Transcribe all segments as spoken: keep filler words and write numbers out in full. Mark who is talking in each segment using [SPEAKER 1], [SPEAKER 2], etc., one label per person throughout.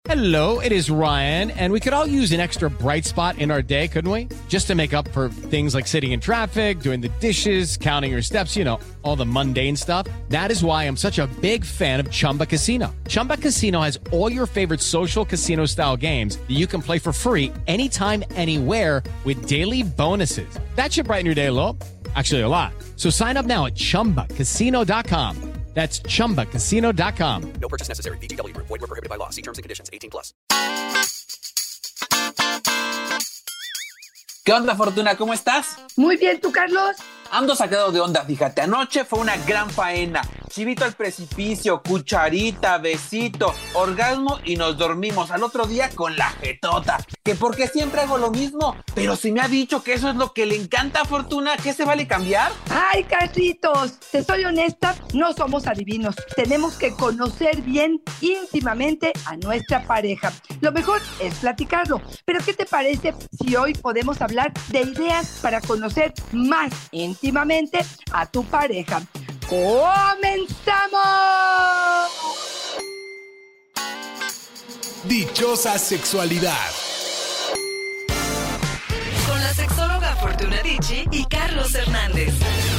[SPEAKER 1] Hello, it is Ryan, and we could all use an extra bright spot in our day, couldn't we? Just to make up for things like sitting in traffic, doing the dishes, counting your steps, you know, all the mundane stuff. That is why I'm such a big fan of Chumba Casino. Chumba Casino has all your favorite social casino-style games that you can play for free anytime, anywhere with daily bonuses. That should brighten your day a little. Actually, a lot. So sign up now at chumba casino dot com. That's chumba casino dot com.
[SPEAKER 2] No purchase necessary. V G W Group. Void where prohibited by law. See terms and conditions. eighteen plus.
[SPEAKER 3] ¿Qué onda, Fortuna? ¿Cómo estás?
[SPEAKER 4] Muy bien, ¿tú, Carlos?
[SPEAKER 3] Ando sacado de onda, fíjate. Anoche fue una gran faena. Chivito al precipicio, cucharita, besito, orgasmo y nos dormimos. Al otro día con la jetota. Que porque siempre hago lo mismo. Pero si me ha dicho que eso es lo que le encanta a Fortuna, ¿qué se vale cambiar?
[SPEAKER 4] Ay, Carlitos, te soy honesta, no somos adivinos. Tenemos que conocer bien íntimamente a nuestra pareja. Lo mejor es platicarlo. Pero ¿qué te parece si hoy podemos hablar de ideas para conocer más íntimamente a tu pareja? ¡Comenzamos!
[SPEAKER 5] Dichosa sexualidad.
[SPEAKER 6] Con la sexóloga Fortuna Dicci y Carlos Hernández.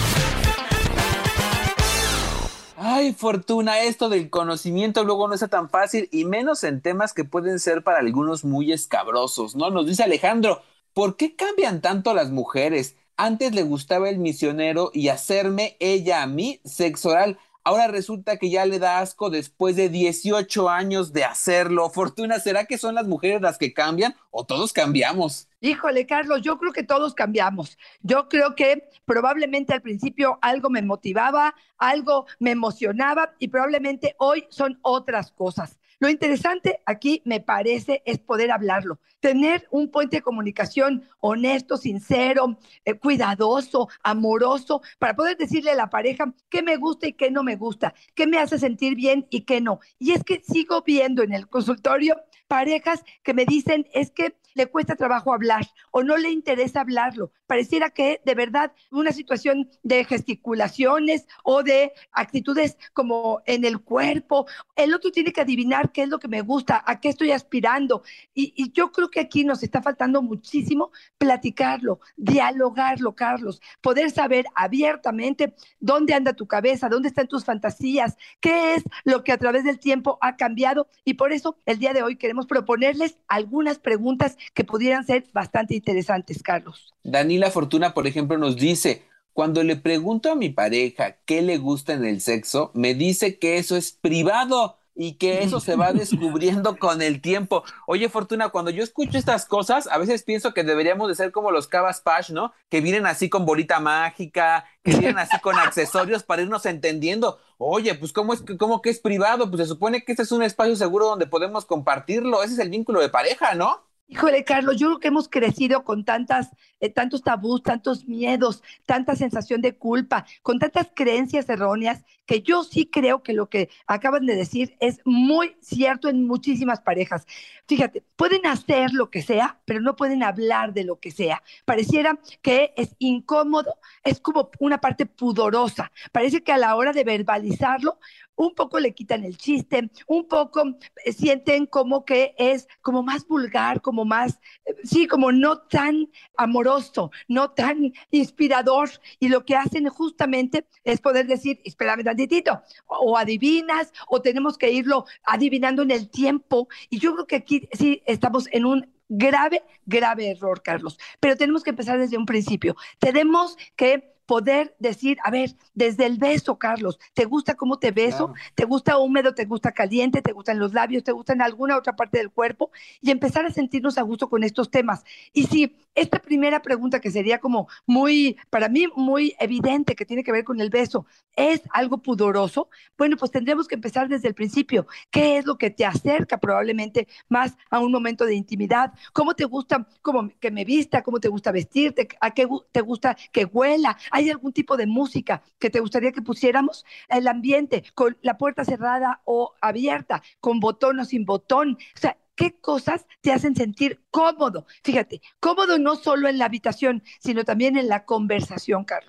[SPEAKER 3] Ay, Fortuna, esto del conocimiento luego no está tan fácil y menos en temas que pueden ser para algunos muy escabrosos, ¿no? Nos dice Alejandro, ¿por qué cambian tanto las mujeres? Antes le gustaba el misionero y hacerme ella a mí sexo oral. Ahora resulta que ya le da asco después de dieciocho años de hacerlo. Fortuna, ¿será que son las mujeres las que cambian o todos cambiamos?
[SPEAKER 4] Híjole, Carlos, yo creo que todos cambiamos. Yo creo que probablemente al principio algo me motivaba, algo me emocionaba y probablemente hoy son otras cosas. Lo interesante aquí, me parece, es poder hablarlo, tener un puente de comunicación honesto, sincero, eh, cuidadoso, amoroso, para poder decirle a la pareja qué me gusta y qué no me gusta, qué me hace sentir bien y qué no. Y es que sigo viendo en el consultorio parejas que me dicen es que le cuesta trabajo hablar o no le interesa hablarlo. Pareciera que de verdad una situación de gesticulaciones o de actitudes como en el cuerpo, el otro tiene que adivinar qué es lo que me gusta, a qué estoy aspirando. Y, y yo creo que aquí nos está faltando muchísimo platicarlo, dialogarlo, Carlos, poder saber abiertamente dónde anda tu cabeza, dónde están tus fantasías, qué es lo que a través del tiempo ha cambiado. Y por eso el día de hoy queremos proponerles algunas preguntas que pudieran ser bastante interesantes, Carlos.
[SPEAKER 3] Danila Fortuna, por ejemplo, nos dice, cuando le pregunto a mi pareja qué le gusta en el sexo, me dice que eso es privado y que eso se va descubriendo con el tiempo. Oye, Fortuna, cuando yo escucho estas cosas, a veces pienso que deberíamos de ser como los Cabas Pash, ¿no? Que vienen así con bolita mágica, que vienen así con accesorios para irnos entendiendo. Oye, pues ¿cómo es que, cómo que es privado? Pues se supone que este es un espacio seguro donde podemos compartirlo. Ese es el vínculo de pareja, ¿no?
[SPEAKER 4] Híjole, Carlos, yo creo que hemos crecido con tantas, eh, tantos tabús, tantos miedos, tanta sensación de culpa, con tantas creencias erróneas, que yo sí creo que lo que acaban de decir es muy cierto en muchísimas parejas. Fíjate, pueden hacer lo que sea, pero no pueden hablar de lo que sea. Pareciera que es incómodo, es como una parte pudorosa. Parece que a la hora de verbalizarlo, un poco le quitan el chiste, un poco eh, sienten como que es como más vulgar, como más, eh, sí, como no tan amoroso, no tan inspirador. Y lo que hacen justamente es poder decir, espérame tantitito, o, o adivinas, o tenemos que irlo adivinando en el tiempo. Y yo creo que aquí sí estamos en un grave, grave error, Carlos. Pero tenemos que empezar desde un principio. Tenemos que poder decir, a ver, desde el beso, Carlos, ¿te gusta cómo te beso? Claro. ¿Te gusta húmedo, te gusta caliente, te gustan los labios, te gusta en alguna otra parte del cuerpo? Y empezar a sentirnos a gusto con estos temas. Y si esta primera pregunta, que sería como muy, para mí, muy evidente, que tiene que ver con el beso, es algo pudoroso, bueno, pues tendremos que empezar desde el principio. ¿Qué es lo que te acerca probablemente más a un momento de intimidad? ¿Cómo te gusta cómo que me vista? ¿Cómo te gusta vestirte? ¿A qué te gusta que huela? ¿Hay algún tipo de música que te gustaría que pusiéramos? El ambiente, con la puerta cerrada o abierta, con botón o sin botón. O sea, ¿qué cosas te hacen sentir cómodo? Fíjate, cómodo no solo en la habitación, sino también en la conversación, Carlos.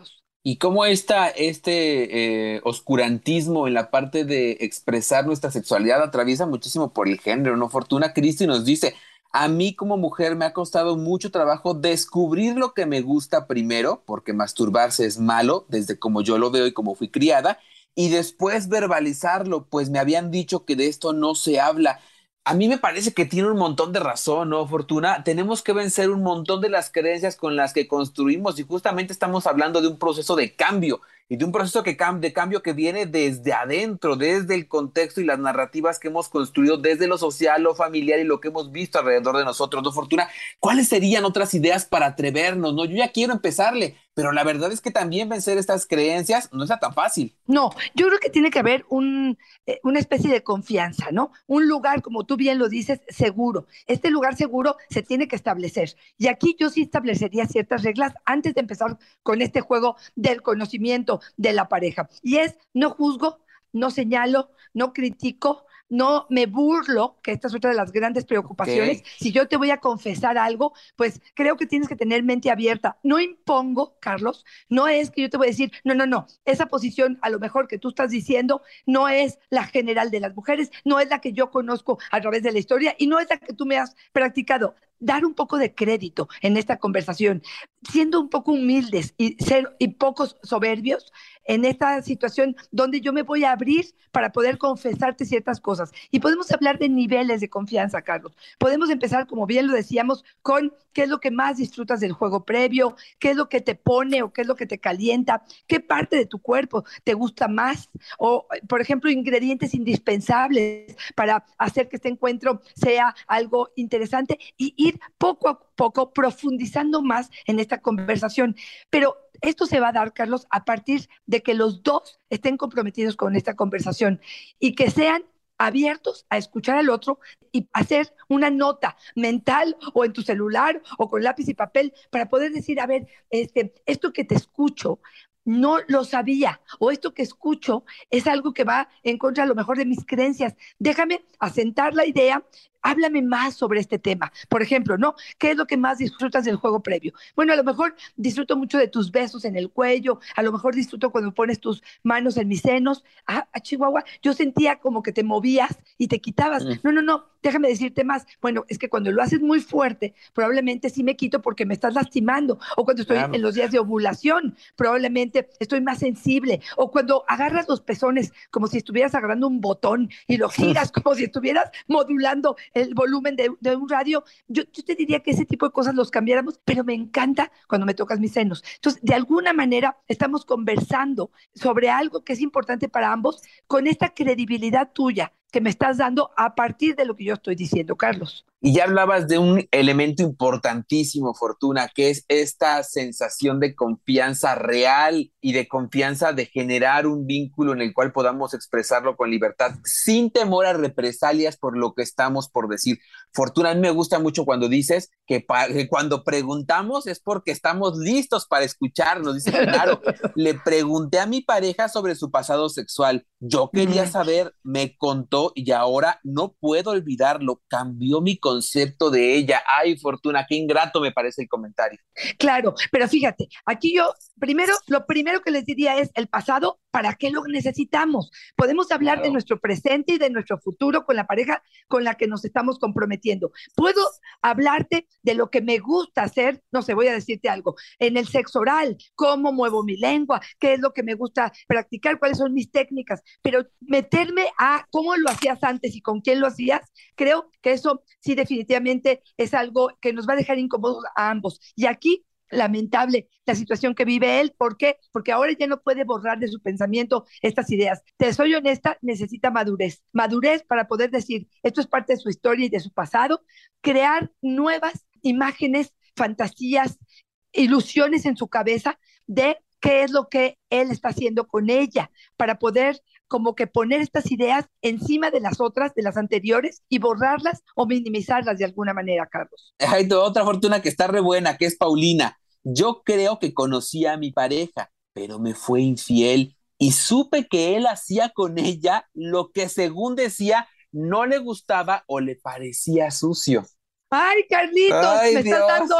[SPEAKER 3] Y cómo está este eh, oscurantismo en la parte de expresar nuestra sexualidad atraviesa muchísimo por el género, ¿no? Fortuna Cristi nos dice, a mí como mujer me ha costado mucho trabajo descubrir lo que me gusta primero, porque masturbarse es malo, desde como yo lo veo y como fui criada, y después verbalizarlo, pues me habían dicho que de esto no se habla. A mí me parece que tiene un montón de razón, ¿no, Fortuna? Tenemos que vencer un montón de las creencias con las que construimos y justamente estamos hablando de un proceso de cambio y de un proceso que cam de cambio que viene desde adentro, desde el contexto y las narrativas que hemos construido desde lo social, lo familiar y lo que hemos visto alrededor de nosotros, ¿no, Fortuna? ¿Cuáles serían otras ideas para atrevernos, no? Yo ya quiero empezarle, pero la verdad es que también vencer estas creencias no está tan fácil.
[SPEAKER 4] No, yo creo que tiene que haber un, eh, una especie de confianza, ¿no? Un lugar, como tú bien lo dices, seguro. Este lugar seguro se tiene que establecer. Y aquí yo sí establecería ciertas reglas antes de empezar con este juego del conocimiento de la pareja. Y es, no juzgo, no señalo, no critico, no me burlo, que esta es otra de las grandes preocupaciones.
[SPEAKER 3] Ok.
[SPEAKER 4] Si yo te voy a confesar algo, pues creo que tienes que tener mente abierta. No impongo, Carlos, no es que yo te voy a decir, no, no, no, esa posición a lo mejor que tú estás diciendo no es la general de las mujeres, no es la que yo conozco a través de la historia y no es la que tú me has practicado. Dar un poco de crédito en esta conversación, siendo un poco humildes y, ser, y pocos soberbios en esta situación donde yo me voy a abrir para poder confesarte ciertas cosas. Y podemos hablar de niveles de confianza, Carlos. Podemos empezar, como bien lo decíamos, con qué es lo que más disfrutas del juego previo, qué es lo que te pone o qué es lo que te calienta, qué parte de tu cuerpo te gusta más, o, por ejemplo, ingredientes indispensables para hacer que este encuentro sea algo interesante y ir poco a poco profundizando más en esta conversación. Pero esto se va a dar, Carlos, a partir de que los dos estén comprometidos con esta conversación y que sean abiertos a escuchar al otro y hacer una nota mental o en tu celular o con lápiz y papel para poder decir, a ver, este, esto que te escucho no lo sabía, o esto que escucho es algo que va en contra a lo mejor de mis creencias. Déjame asentar la idea, háblame más sobre este tema. Por ejemplo, ¿no? ¿Qué es lo que más disfrutas del juego previo? Bueno, a lo mejor disfruto mucho de tus besos en el cuello, a lo mejor disfruto cuando pones tus manos en mis senos. Ah, a Chihuahua, yo sentía como que te movías y te quitabas.
[SPEAKER 3] Mm,
[SPEAKER 4] No, no, no, déjame decirte más. Bueno, es que cuando lo haces muy fuerte, probablemente sí me quito porque me estás lastimando. O cuando estoy en
[SPEAKER 3] claro.
[SPEAKER 4] los días de ovulación, probablemente estoy más sensible. O cuando agarras los pezones como si estuvieras agarrando un botón y lo giras como si estuvieras modulando el volumen de, de un radio, yo, yo te diría que ese tipo de cosas los cambiáramos, pero me encanta cuando me tocas mis senos. Entonces, de alguna manera estamos conversando sobre algo que es importante para ambos con esta credibilidad tuya que me estás dando a partir de lo que yo estoy diciendo, Carlos.
[SPEAKER 3] Y ya hablabas de un elemento importantísimo, Fortuna, que es esta sensación de confianza real y de confianza de generar un vínculo en el cual podamos expresarlo con libertad, sin temor a represalias por lo que estamos por decir. Fortuna, a mí me gusta mucho cuando dices que, pa que cuando preguntamos es porque estamos listos para escucharnos. Dice Genaro, le pregunté a mi pareja sobre su pasado sexual. Yo quería saber, me contó y ahora no puedo olvidarlo. Cambió mi concepto de ella. Ay, Fortuna, qué ingrato me parece el comentario.
[SPEAKER 4] Claro, pero fíjate, aquí yo primero, lo primero que les diría es el pasado, ¿para qué lo necesitamos? Podemos hablar de
[SPEAKER 3] Claro.
[SPEAKER 4] nuestro presente y de nuestro futuro con la pareja con la que nos estamos comprometiendo. Puedo hablarte de lo que me gusta hacer, no sé, voy a decirte algo, en el sexo oral, cómo muevo mi lengua, qué es lo que me gusta practicar, cuáles son mis técnicas, pero meterme a cómo lo hacías antes y con quién lo hacías, creo que eso sí definitivamente es algo que nos va a dejar incómodos a ambos. Y aquí lamentable la situación que vive él. ¿Por qué? Porque ahora ya no puede borrar de su pensamiento estas ideas. Te soy honesta, necesita madurez. Madurez para poder decir, esto es parte de su historia y de su pasado, crear nuevas imágenes, fantasías, ilusiones en su cabeza de qué es lo que él está haciendo con ella para poder como que poner estas ideas encima de las otras, de las anteriores y borrarlas o minimizarlas de alguna manera, Carlos.
[SPEAKER 3] Hay otra Fortuna que está re buena, que es Paulina. Yo creo que conocía a mi pareja, pero me fue infiel y supe que él hacía con ella lo que según decía no le gustaba o le parecía sucio.
[SPEAKER 4] Ay, Carlitos,
[SPEAKER 3] Ay,
[SPEAKER 4] me estás dando
[SPEAKER 3] Dios.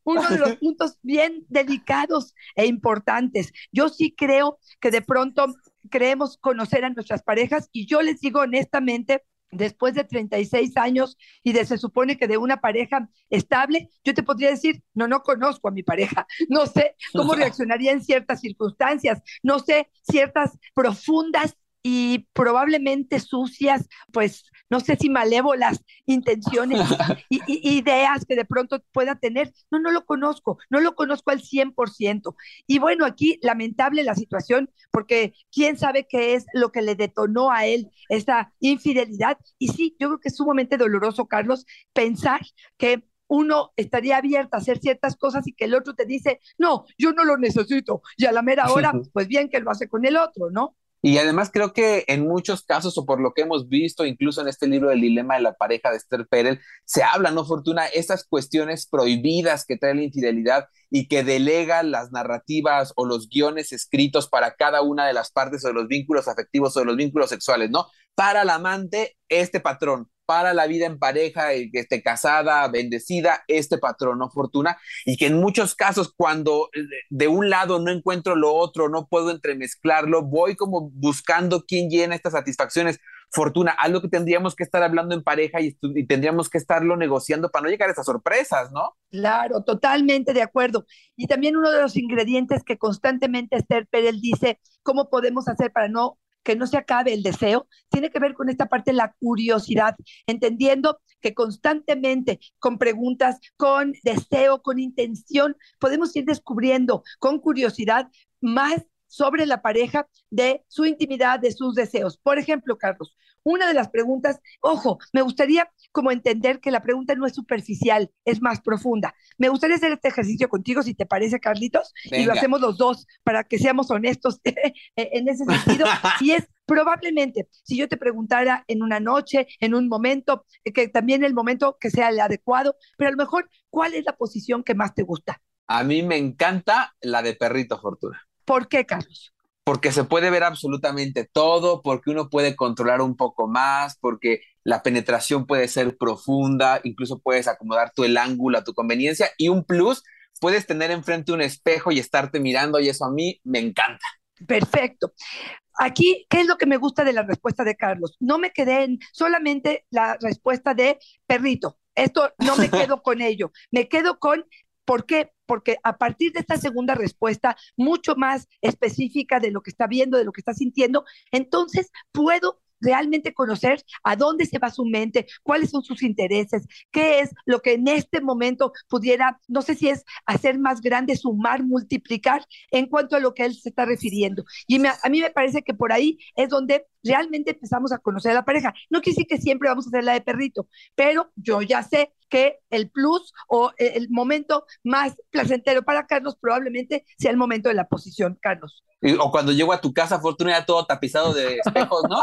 [SPEAKER 4] uno de los puntos bien delicados e importantes. Yo sí creo que de pronto creemos conocer a nuestras parejas y yo les digo honestamente, después de treinta y seis años y de se supone que de una pareja estable, yo te podría decir, no, no conozco a mi pareja, no sé cómo reaccionaría en ciertas circunstancias, no sé ciertas profundas y probablemente sucias, pues no sé si malévolas intenciones y, y ideas que de pronto pueda tener. No, no lo conozco, no lo conozco al cien por ciento. Y bueno, aquí lamentable la situación, porque quién sabe qué es lo que le detonó a él esta infidelidad. Y sí, yo creo que es sumamente doloroso, Carlos, pensar que uno estaría abierta a hacer ciertas cosas y que el otro te dice, no, yo no lo necesito. Y a la mera hora, pues bien que lo hace con el otro, ¿no?
[SPEAKER 3] Y además creo que en muchos casos, o por lo que hemos visto, incluso en este libro del dilema de la pareja de Esther Perel, se habla, ¿no, Fortuna? Esas cuestiones prohibidas que trae la infidelidad y que delega las narrativas o los guiones escritos para cada una de las partes o de los vínculos afectivos o de los vínculos sexuales, ¿no? Para el amante, este patrón. Para la vida en pareja, que esté casada, bendecida, este patrón, ¿no, Fortuna? Y que en muchos casos cuando de un lado no encuentro lo otro, no puedo entremezclarlo, voy como buscando quién llena estas satisfacciones. Fortuna, algo que tendríamos que estar hablando en pareja y, y tendríamos que estarlo negociando para no llegar a esas sorpresas, ¿no?
[SPEAKER 4] Claro, totalmente de acuerdo. Y también uno de los ingredientes que constantemente Esther Perel dice, ¿cómo podemos hacer para no que no se acabe el deseo? Tiene que ver con esta parte de la curiosidad, entendiendo que constantemente con preguntas, con deseo, con intención, podemos ir descubriendo con curiosidad más sobre la pareja, de su intimidad, de sus deseos. Por ejemplo, Carlos, una de las preguntas, ojo, me gustaría como entender que la pregunta no es superficial, es más profunda. Me gustaría hacer este ejercicio contigo, si te parece, Carlitos,
[SPEAKER 3] Venga.
[SPEAKER 4] y lo hacemos los dos para que seamos honestos en ese sentido. Y es probablemente, si yo te preguntara en una noche, en un momento, que también el momento que sea el adecuado, pero a lo mejor, ¿cuál es la posición que más te gusta?
[SPEAKER 3] A mí me encanta la de perrito, Fortuna.
[SPEAKER 4] ¿Por qué, Carlos?
[SPEAKER 3] Porque se puede ver absolutamente todo, porque uno puede controlar un poco más, porque la penetración puede ser profunda, incluso puedes acomodar tú el ángulo a tu conveniencia, y un plus, puedes tener enfrente un espejo y estarte mirando, y eso a mí me encanta.
[SPEAKER 4] Perfecto. Aquí, ¿qué es lo que me gusta de la respuesta de Carlos? No me quedé en solamente la respuesta de perrito. Esto no me quedo con ello. Me quedo con, ¿por qué? Porque a partir de esta segunda respuesta, mucho más específica de lo que está viendo, de lo que está sintiendo, entonces puedo realmente conocer a dónde se va su mente, cuáles son sus intereses, qué es lo que en este momento pudiera, no sé si es hacer más grande, sumar, multiplicar en cuanto a lo que él se está refiriendo. Y me, a mí me parece que por ahí es donde realmente empezamos a conocer a la pareja. No quiere decir que siempre vamos a hacer la de perrito, pero yo ya sé que el plus o el momento más placentero para Carlos probablemente sea el momento de la posición, Carlos.
[SPEAKER 3] O cuando llego a tu casa, Fortuna, ya todo tapizado de espejos, ¿no?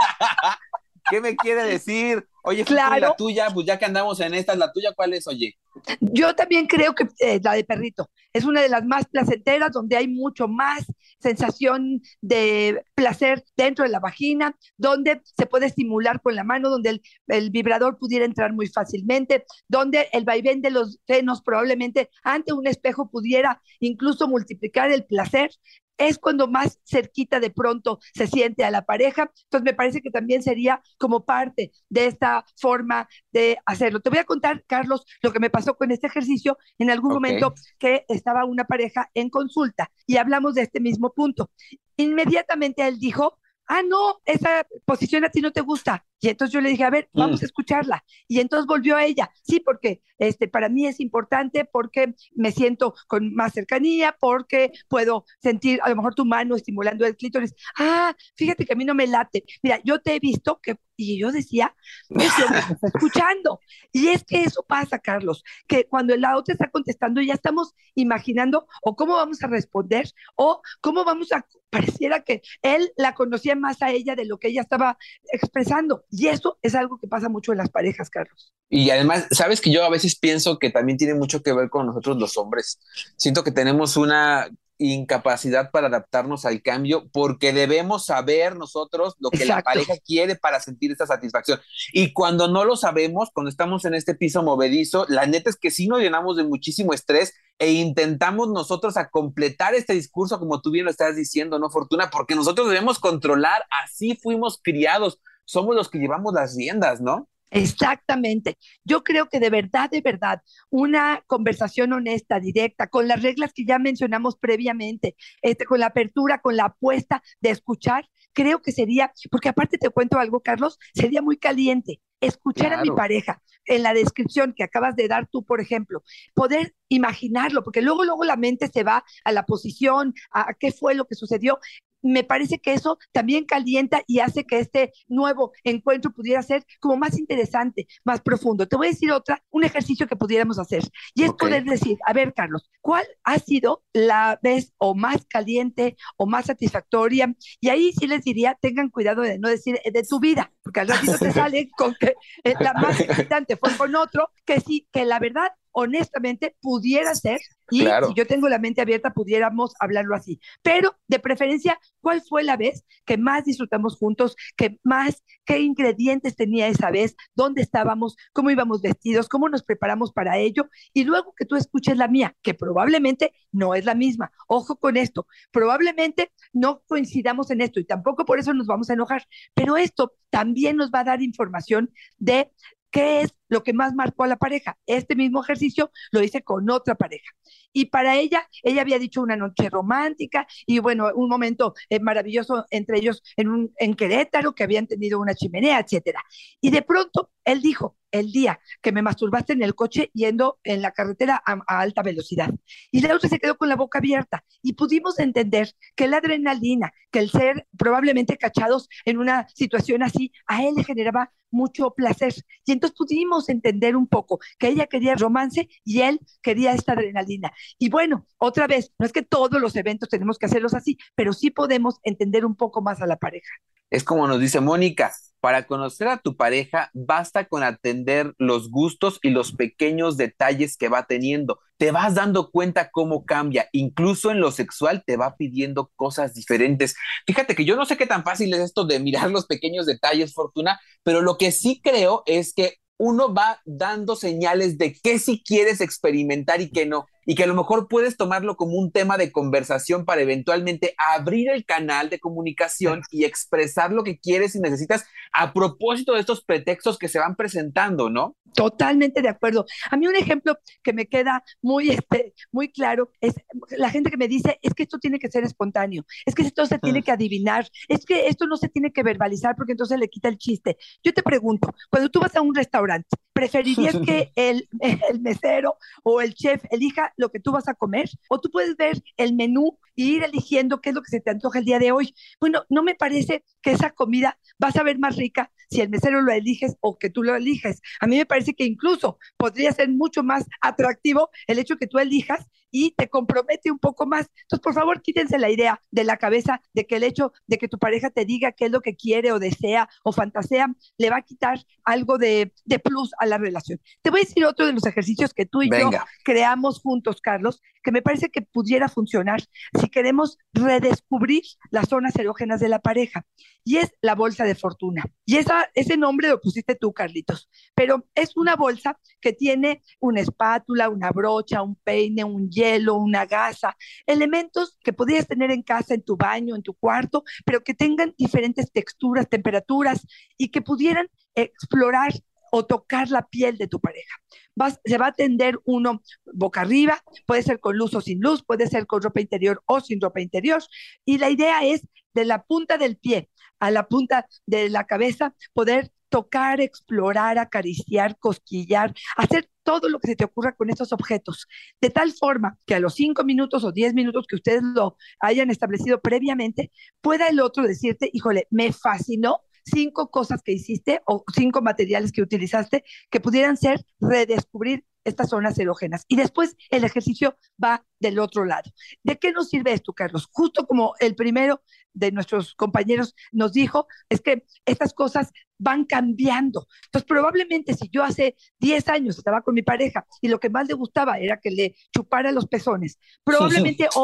[SPEAKER 3] ¿Qué me quiere decir? Oye, Fortuna,
[SPEAKER 4] Claro.
[SPEAKER 3] la tuya, pues ya que andamos en estas, ¿la tuya cuál es, oye?
[SPEAKER 4] Yo también creo que eh, la de perrito es una de las más placenteras, donde hay mucho más sensación de placer dentro de la vagina, donde se puede estimular con la mano, donde el, el vibrador pudiera entrar muy fácilmente, donde el vaivén de los senos probablemente ante un espejo pudiera incluso multiplicar el placer. Es cuando más cerquita de pronto se siente a la pareja. Entonces me parece que también sería como parte de esta forma de hacerlo. Te voy a contar, Carlos, lo que me pasó con este ejercicio en algún
[SPEAKER 3] Ok.
[SPEAKER 4] momento que estaba una pareja en consulta y hablamos de este mismo punto. Inmediatamente él dijo, ah, no, esa posición a ti no te gusta. Y entonces yo le dije, a ver, vamos
[SPEAKER 3] Mm.
[SPEAKER 4] a escucharla. Y entonces volvió a ella. Sí, porque este, para mí es importante, porque me siento con más cercanía, porque puedo sentir a lo mejor tu mano estimulando el clítoris. Ah, fíjate que a mí no me late. Mira, yo te he visto que, y yo decía, ese hombre me está escuchando. Y es que eso pasa, Carlos, que cuando la otra está contestando, ya estamos imaginando o cómo vamos a responder o cómo vamos a, pareciera que él la conocía más a ella de lo que ella estaba expresando. Y eso es algo que pasa mucho en las parejas, Carlos.
[SPEAKER 3] Y además, sabes que yo a veces pienso que también tiene mucho que ver con nosotros los hombres. Siento que tenemos una incapacidad para adaptarnos al cambio, porque debemos saber nosotros lo que la
[SPEAKER 4] Exacto.
[SPEAKER 3] pareja quiere para sentir esta satisfacción. Y cuando no lo sabemos, cuando estamos en este piso movedizo, la neta es que sí nos llenamos de muchísimo estrés e intentamos nosotros a completar este discurso, como tú bien lo estás diciendo, ¿no, Fortuna? Porque nosotros debemos controlar, así fuimos criados, somos los que llevamos las riendas, ¿no?
[SPEAKER 4] Exactamente. Yo creo que de verdad, de verdad, una conversación honesta, directa, con las reglas que ya mencionamos previamente, este, con la apertura, con la apuesta de escuchar, creo que sería, porque aparte te cuento algo, Carlos, sería muy caliente escuchar a mi
[SPEAKER 3] Claro.
[SPEAKER 4] pareja en la descripción que acabas de dar tú, por ejemplo, poder imaginarlo, porque luego, luego la mente se va a la posición, a, a qué fue lo que sucedió. Me parece que eso también calienta y hace que este nuevo encuentro pudiera ser como más interesante, más profundo. Te voy a decir otra, un ejercicio que pudiéramos hacer, y es
[SPEAKER 3] Ok.
[SPEAKER 4] poder decir, a ver, Carlos, ¿cuál ha sido la vez o más caliente o más satisfactoria? Y ahí sí les diría, tengan cuidado de no decir eh, de tu vida, porque al ratito te sale con que eh, la más excitante fue con otro, que sí, que la verdad, honestamente, pudiera ser, y
[SPEAKER 3] Claro.
[SPEAKER 4] si yo tengo la mente abierta, pudiéramos hablarlo así. Pero, de preferencia, ¿cuál fue la vez que más disfrutamos juntos? ¿Qué más, qué ingredientes tenía esa vez? ¿Dónde estábamos? ¿Cómo íbamos vestidos? ¿Cómo nos preparamos para ello? Y luego que tú escuches la mía, que probablemente no es la misma. Ojo con esto, probablemente no coincidamos en esto y tampoco por eso nos vamos a enojar, pero esto también nos va a dar información de qué es lo que más marcó a la pareja. Este mismo ejercicio lo hice con otra pareja. Y para ella, ella había dicho una noche romántica y bueno, un momento eh, maravilloso entre ellos en, un, en Querétaro, que habían tenido una chimenea, etcétera. Y de pronto, él dijo, el día que me masturbaste en el coche yendo en la carretera a, a alta velocidad. Y la otra se quedó con la boca abierta y pudimos entender que la adrenalina, que el ser probablemente cachados en una situación así, a él le generaba mucho placer. Y entonces pudimos entender un poco que ella quería romance y él quería esta adrenalina. Y bueno, otra vez, no es que todos los eventos tenemos que hacerlos así, pero sí podemos entender un poco más a la pareja.
[SPEAKER 3] Es como nos dice Mónica, para conocer a tu pareja basta con atender los gustos y los pequeños detalles que va teniendo. Te vas dando cuenta cómo cambia, incluso en lo sexual te va pidiendo cosas diferentes. Fíjate que yo no sé qué tan fácil es esto de mirar los pequeños detalles, Fortuna, pero lo que sí creo es que uno va dando señales de qué sí quieres experimentar y qué no. Y que a lo mejor puedes tomarlo como un tema de conversación para eventualmente abrir el canal de comunicación y expresar lo que quieres y necesitas a propósito de estos pretextos que se van presentando, ¿no?
[SPEAKER 4] Totalmente de acuerdo. A mí un ejemplo que me queda muy, este, muy claro es la gente que me dice, es que esto tiene que ser espontáneo, es que esto se tiene que adivinar, es que esto no se tiene que verbalizar porque entonces le quita el chiste. Yo te pregunto, cuando tú vas a un restaurante, ¿preferirías que el, el mesero o el chef elija lo que tú vas a comer? ¿O tú puedes ver el menú y ir eligiendo qué es lo que se te antoja el día de hoy? Bueno, no me parece que esa comida va a saber más rica si el mesero lo eliges o que tú lo eliges. A mí me parece que incluso podría ser mucho más atractivo el hecho que tú elijas y te compromete un poco más. Entonces, por favor, quítense la idea de la cabeza de que el hecho de que tu pareja te diga qué es lo que quiere o desea o fantasea le va a quitar algo de, de plus a la relación. Te voy a decir otro de los ejercicios que tú y
[SPEAKER 3] Venga.
[SPEAKER 4] yo creamos juntos, Carlos, que me parece que pudiera funcionar si queremos redescubrir las zonas erógenas de la pareja, y es la bolsa de fortuna. Y esa, ese nombre lo pusiste tú, Carlitos, pero es una bolsa que tiene una espátula, una brocha, un peine, un hielo, una gasa, elementos que podrías tener en casa, en tu baño, en tu cuarto, pero que tengan diferentes texturas, temperaturas y que pudieran explorar o tocar la piel de tu pareja. Vas, se va a tender uno boca arriba, puede ser con luz o sin luz, puede ser con ropa interior o sin ropa interior, y la idea es de la punta del pie a la punta de la cabeza poder tocar, explorar, acariciar, cosquillar, hacer todo lo que se te ocurra con estos objetos, de tal forma que a los cinco minutos o diez minutos que ustedes lo hayan establecido previamente, pueda el otro decirte, híjole, me fascinó cinco cosas que hiciste o cinco materiales que utilizaste que pudieran ser redescubrir estas zonas erógenas. Y después el ejercicio va del otro lado. ¿De qué nos sirve esto, Carlos? Justo como el primero de nuestros compañeros nos dijo, es que estas cosas van cambiando. Entonces, probablemente si yo hace diez años estaba con mi pareja y lo que más le gustaba era que le chupara los pezones, probablemente hoy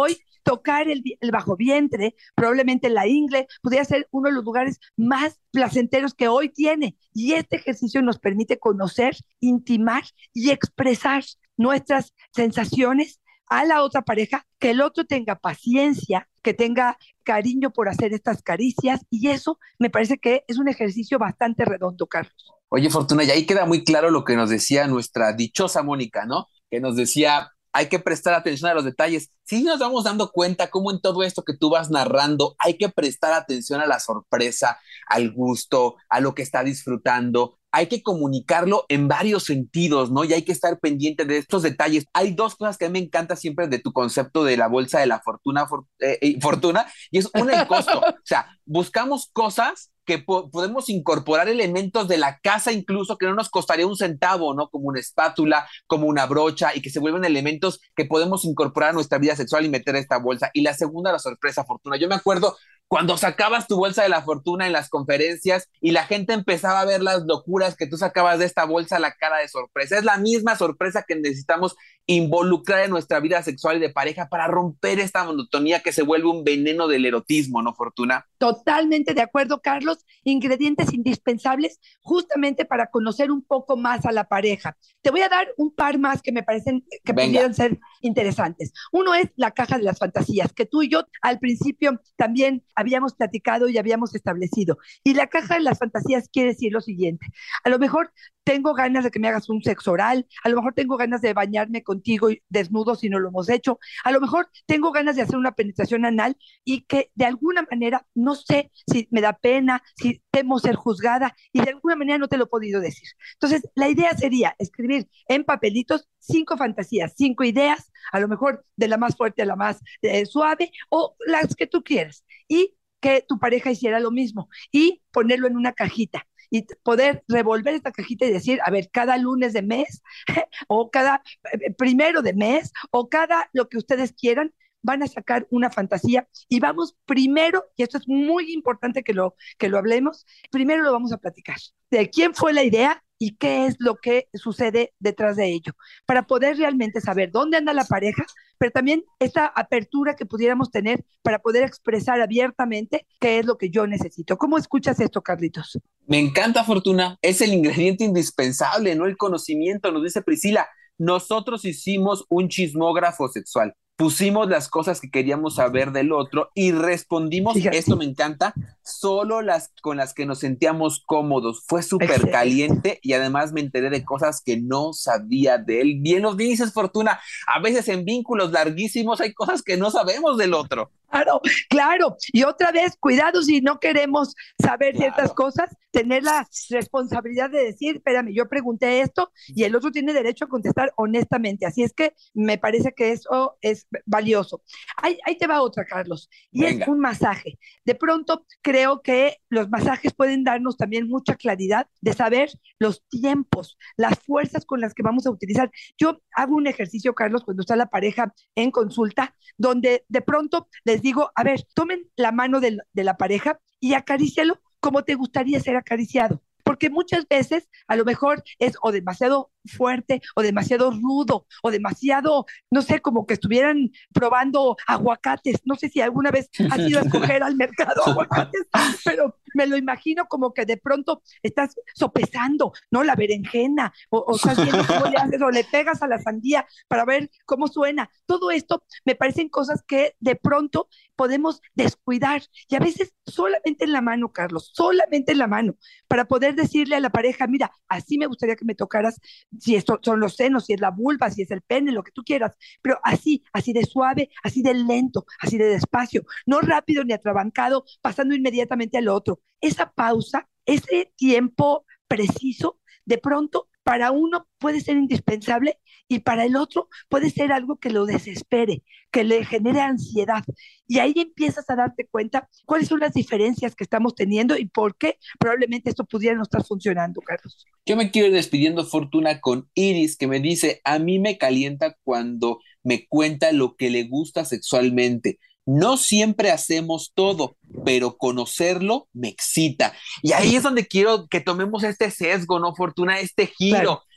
[SPEAKER 4] tocar el, el bajo vientre, probablemente la ingle, podría ser uno de los lugares más placenteros que hoy tiene. Y este ejercicio nos permite conocer, intimar y expresar nuestras sensaciones a la otra pareja, que el otro tenga paciencia, que tenga cariño por hacer estas caricias, y eso me parece que es un ejercicio bastante redondo, Carlos.
[SPEAKER 3] Oye, Fortuna, y ahí queda muy claro lo que nos decía nuestra dichosa Mónica, ¿no? Que nos decía, hay que prestar atención a los detalles. Sí nos vamos dando cuenta cómo en todo esto que tú vas narrando, hay que prestar atención a la sorpresa, al gusto, a lo que está disfrutando. Hay que comunicarlo en varios sentidos, ¿no? Y hay que estar pendiente de estos detalles. Hay dos cosas que a mí me encanta siempre de tu concepto de la bolsa de la fortuna, for, eh, fortuna, y es una, el costo. O sea, buscamos cosas que po- podemos incorporar elementos de la casa incluso que no nos costaría un centavo, ¿no? Como una espátula, como una brocha, y que se vuelven elementos que podemos incorporar a nuestra vida sexual y meter a esta bolsa. Y la segunda, la sorpresa, Fortuna. Yo me acuerdo cuando sacabas tu bolsa de la fortuna en las conferencias y la gente empezaba a ver las locuras que tú sacabas de esta bolsa, la cara de sorpresa. Es la misma sorpresa que necesitamos involucrar en nuestra vida sexual y de pareja para romper esta monotonía que se vuelve un veneno del erotismo, ¿no, Fortuna?
[SPEAKER 4] Totalmente de acuerdo, Carlos. Ingredientes indispensables justamente para conocer un poco más a la pareja. Te voy a dar un par más que me parecen que
[SPEAKER 3] Venga.
[SPEAKER 4] pudieran ser interesantes. Uno es la caja de las fantasías, que tú y yo al principio también habíamos platicado y habíamos establecido. Y la caja de las fantasías quiere decir lo siguiente. A lo mejor tengo ganas de que me hagas un sexo oral, a lo mejor tengo ganas de bañarme contigo desnudo si no lo hemos hecho, a lo mejor tengo ganas de hacer una penetración anal y que de alguna manera, no sé si me da pena, si temo ser juzgada y de alguna manera no te lo he podido decir. Entonces, la idea sería escribir en papelitos cinco fantasías, cinco ideas, a lo mejor de la más fuerte a la más eh, suave o las que tú quieras, y que tu pareja hiciera lo mismo y ponerlo en una cajita y poder revolver esta cajita y decir, a ver, cada lunes de mes o cada eh, primero de mes o cada lo que ustedes quieran, van a sacar una fantasía y vamos primero, y esto es muy importante que lo, que lo hablemos, primero lo vamos a platicar de quién fue la idea y qué es lo que sucede detrás de ello, para poder realmente saber dónde anda la pareja, pero también esta apertura que pudiéramos tener para poder expresar abiertamente qué es lo que yo necesito. ¿Cómo escuchas esto, Carlitos?
[SPEAKER 3] Me encanta, Fortuna. Es el ingrediente indispensable, ¿no? El conocimiento, nos dice Priscila. Nosotros hicimos un chismógrafo sexual. Pusimos las cosas que queríamos saber del otro y respondimos,
[SPEAKER 4] Fíjate.
[SPEAKER 3] esto me encanta, solo las con las que nos sentíamos cómodos. Fue súper caliente y además me enteré de cosas que no sabía de él. Bien los dices, Fortuna. A veces en vínculos larguísimos hay cosas que no sabemos del otro.
[SPEAKER 4] Claro, claro. Y otra vez, cuidado si no queremos saber
[SPEAKER 3] Claro.
[SPEAKER 4] ciertas cosas, tener la responsabilidad de decir, espérame, yo pregunté esto y el otro tiene derecho a contestar honestamente. Así es que me parece que eso es valioso. Ahí, ahí te va otra, Carlos, y
[SPEAKER 3] Venga.
[SPEAKER 4] es un masaje. De pronto creo que los masajes pueden darnos también mucha claridad de saber los tiempos, las fuerzas con las que vamos a utilizar. Yo hago un ejercicio, Carlos, cuando está la pareja en consulta, donde de pronto les digo, a ver, tomen la mano de, de la pareja y acarícialo como te gustaría ser acariciado. Porque muchas veces a lo mejor es o demasiado fuerte o demasiado rudo o demasiado, no sé, como que estuvieran probando aguacates. No sé si alguna vez has ido a escoger al mercado aguacates, pero me lo imagino como que de pronto estás sopesando, ¿no? La berenjena o, o estás viendo cómo le haces o le pegas a la sandía para ver cómo suena. Todo esto me parecen cosas que de pronto podemos descuidar y a veces solamente en la mano, Carlos, solamente en la mano, para poder decirle a la pareja, mira, así me gustaría que me tocaras, si esto son los senos, si es la vulva, si es el pene, lo que tú quieras, pero así, así de suave, así de lento, así de despacio, no rápido ni atrabancado, pasando inmediatamente al otro. Esa pausa, ese tiempo preciso, de pronto para uno puede ser indispensable y para el otro puede ser algo que lo desespere, que le genere ansiedad. Y ahí empiezas a darte cuenta cuáles son las diferencias que estamos teniendo y por qué probablemente esto pudiera no estar funcionando, Carlos.
[SPEAKER 3] Yo me quiero ir despidiendo, Fortuna, con Iris, que me dice, a mí me calienta cuando me cuenta lo que le gusta sexualmente. No siempre hacemos todo, pero conocerlo me excita. Y ahí es donde quiero que tomemos este sesgo, ¿no, Fortuna? Este giro.
[SPEAKER 4] Claro.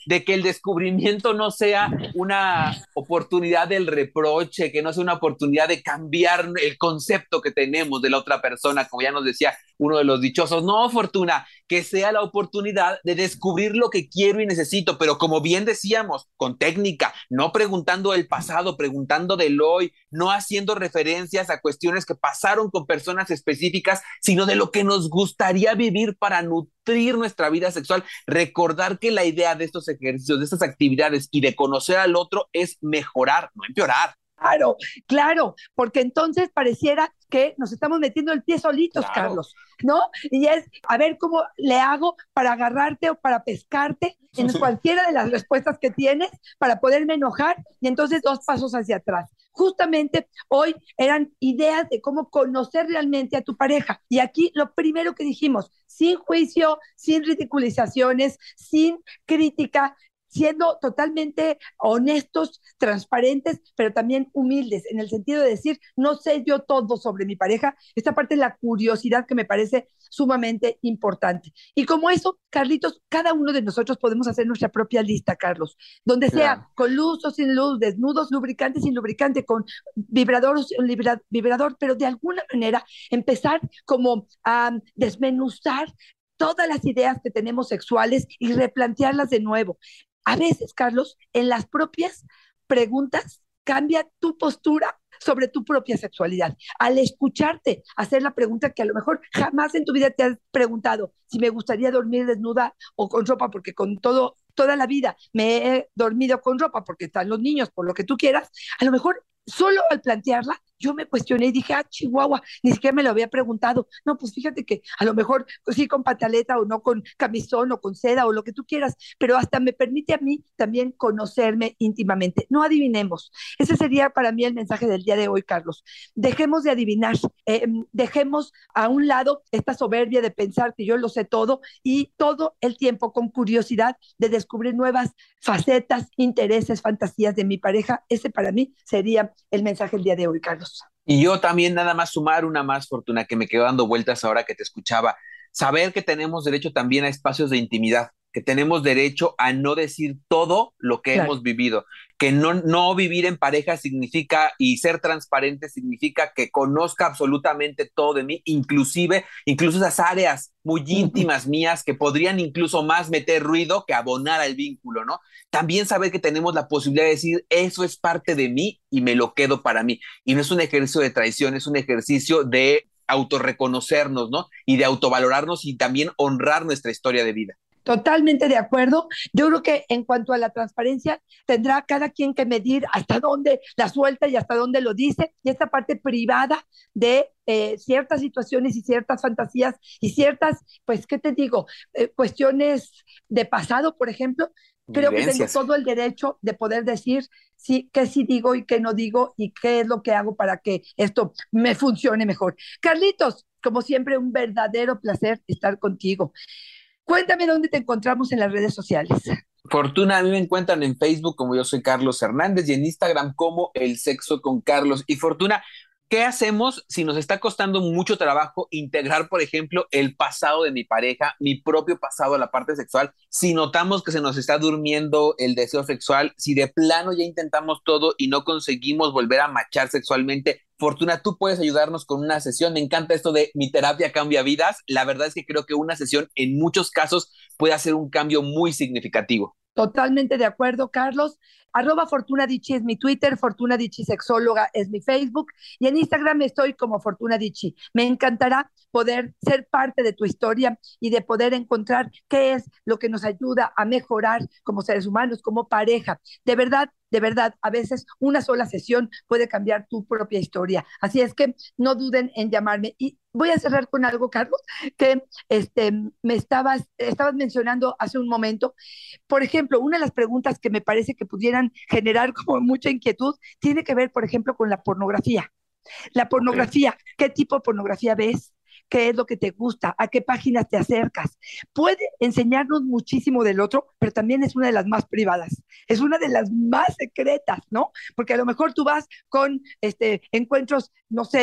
[SPEAKER 3] de que el descubrimiento no sea una oportunidad del reproche, que no sea una oportunidad de cambiar el concepto que tenemos de la otra persona, como ya nos decía uno de los dichosos. No, Fortuna, que sea la oportunidad de descubrir lo que quiero y necesito, pero como bien decíamos, con técnica, no preguntando del pasado, preguntando del hoy, no haciendo referencias a cuestiones que pasaron con personas específicas, sino de lo que nos gustaría vivir para nutrir nuestra vida sexual. Recordar que la idea de estos ejercicios, de estas actividades y de conocer al otro es mejorar, no empeorar.
[SPEAKER 4] Claro, claro, porque entonces pareciera que nos estamos metiendo el pie solitos,
[SPEAKER 3] Claro.
[SPEAKER 4] Carlos, ¿no? Y es, a ver cómo le hago para agarrarte o para pescarte en cualquiera de las respuestas que tienes para poderme enojar y entonces dos pasos hacia atrás. Justamente hoy eran ideas de cómo conocer realmente a tu pareja. Y aquí lo primero que dijimos, sin juicio, sin ridiculizaciones, sin crítica, siendo totalmente honestos, transparentes, pero también humildes, en el sentido de decir, no sé yo todo sobre mi pareja, esta parte de la curiosidad que me parece sumamente importante. Y como eso, Carlitos, cada uno de nosotros podemos hacer nuestra propia lista, Carlos, donde sea
[SPEAKER 3] Claro.
[SPEAKER 4] con luz o sin luz, desnudos, lubricantes, sin lubricante, con vibrador o sin libra- vibrador, pero de alguna manera empezar como a desmenuzar todas las ideas que tenemos sexuales y replantearlas de nuevo. A veces, Carlos, en las propias preguntas cambia tu postura sobre tu propia sexualidad. Al escucharte hacer la pregunta que a lo mejor jamás en tu vida te has preguntado, si me gustaría dormir desnuda o con ropa, porque con todo, toda la vida me he dormido con ropa porque están los niños, por lo que tú quieras, a lo mejor solo al plantearla, yo me cuestioné y dije, ah, Chihuahua, ni siquiera me lo había preguntado. No, pues fíjate que a lo mejor pues, sí con pantaleta o no con camisón o con seda o lo que tú quieras, pero hasta me permite a mí también conocerme íntimamente. No adivinemos. Ese sería para mí el mensaje del día de hoy, Carlos. Dejemos de adivinar, eh, dejemos a un lado esta soberbia de pensar que yo lo sé todo y todo el tiempo con curiosidad de descubrir nuevas facetas, intereses, fantasías de mi pareja. Ese para mí sería el mensaje del día de hoy, Carlos.
[SPEAKER 3] Y yo también nada más sumar una más, Fortuna, que me quedó dando vueltas ahora que te escuchaba. Saber que tenemos derecho también a espacios de intimidad, que tenemos derecho a no decir todo lo que
[SPEAKER 4] Claro.
[SPEAKER 3] hemos vivido, que no, no vivir en pareja significa, y ser transparente significa que conozca absolutamente todo de mí, inclusive, incluso esas áreas muy íntimas mías que podrían incluso más meter ruido que abonar al vínculo, ¿no? También saber que tenemos la posibilidad de decir, eso es parte de mí y me lo quedo para mí. Y no es un ejercicio de traición, es un ejercicio de autorreconocernos, ¿no? Y de autovalorarnos y también honrar nuestra historia de vida.
[SPEAKER 4] Totalmente de acuerdo. Yo creo que en cuanto a la transparencia, tendrá cada quien que medir hasta dónde la suelta y hasta dónde lo dice. Y esta parte privada de eh, ciertas situaciones y ciertas fantasías y ciertas, pues, ¿qué te digo? Eh, cuestiones de pasado, por ejemplo. Creo que tengo
[SPEAKER 3] Vivencias.
[SPEAKER 4] todo el derecho de poder decir sí, qué sí digo y qué no digo y qué es lo que hago para que esto me funcione mejor. Carlitos, como siempre, un verdadero placer estar contigo. Cuéntame dónde te encontramos en las redes sociales.
[SPEAKER 3] Fortuna, a mí me encuentran en Facebook como yo soy Carlos Hernández y en Instagram como El Sexo con Carlos. Y Fortuna, ¿qué hacemos si nos está costando mucho trabajo integrar, por ejemplo, el pasado de mi pareja, mi propio pasado a la parte sexual? Si notamos que se nos está durmiendo el deseo sexual, si de plano ya intentamos todo y no conseguimos volver a machar sexualmente, Fortuna, tú puedes ayudarnos con una sesión. Me encanta esto de mi terapia cambia vidas. La verdad es que creo que una sesión en muchos casos puede hacer un cambio muy significativo.
[SPEAKER 4] Totalmente de acuerdo, Carlos. Arroba Fortuna Dicci es mi Twitter, Fortuna Dicci Sexóloga es mi Facebook y en Instagram estoy como Fortuna Dicci. Me encantará poder ser parte de tu historia y de poder encontrar qué es lo que nos ayuda a mejorar como seres humanos, como pareja. De verdad, de verdad, a veces una sola sesión puede cambiar tu propia historia. Así es que no duden en llamarme. Y voy a cerrar con algo, Carlos, que este, me estabas, estabas mencionando hace un momento. Por ejemplo, una de las preguntas que me parece que pudieran generar como mucha inquietud tiene que ver, por ejemplo, con la pornografía. La pornografía, okay. ¿Qué tipo de pornografía ves? ¿Qué es lo que te gusta? ¿A qué páginas te acercas? Puede enseñarnos muchísimo del otro, pero también es una de las más privadas. Es una de las más secretas, ¿no? Porque a lo mejor tú vas con este, encuentros, no sé,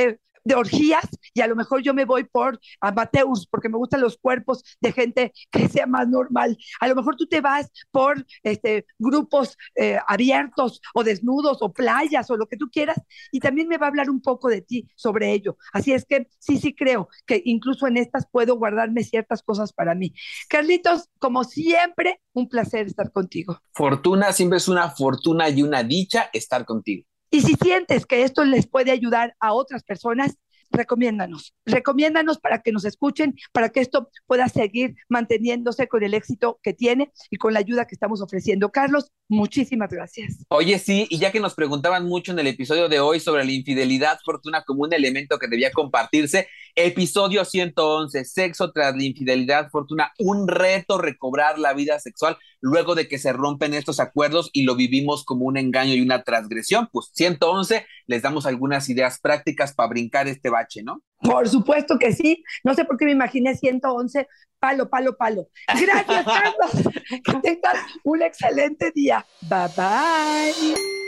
[SPEAKER 4] de orgías y a lo mejor yo me voy por amateurs porque me gustan los cuerpos de gente que sea más normal. A lo mejor tú te vas por este, grupos eh, abiertos o desnudos o playas o lo que tú quieras y también me va a hablar un poco de ti sobre ello. Así es que sí, sí creo que incluso en estas puedo guardarme ciertas cosas para mí. Carlitos, como siempre, un placer estar contigo.
[SPEAKER 3] Fortuna, siempre es una fortuna y una dicha estar contigo.
[SPEAKER 4] Y si sientes que esto les puede ayudar a otras personas, recomiéndanos, recomiéndanos para que nos escuchen, para que esto pueda seguir manteniéndose con el éxito que tiene y con la ayuda que estamos ofreciendo. Carlos, muchísimas gracias.
[SPEAKER 3] Oye, sí, y ya que nos preguntaban mucho en el episodio de hoy sobre la infidelidad, Fortuna, como un elemento que debía compartirse, episodio ciento once, sexo tras la infidelidad, Fortuna, un reto recobrar la vida sexual luego de que se rompen estos acuerdos y lo vivimos como un engaño y una transgresión. Pues ciento once, les damos algunas ideas prácticas para brincar este bache, ¿no?
[SPEAKER 4] Por supuesto que sí. No sé por qué me imaginé ciento once, palo, palo, palo. Gracias, Carlos. Que tengas un excelente día. Bye, bye.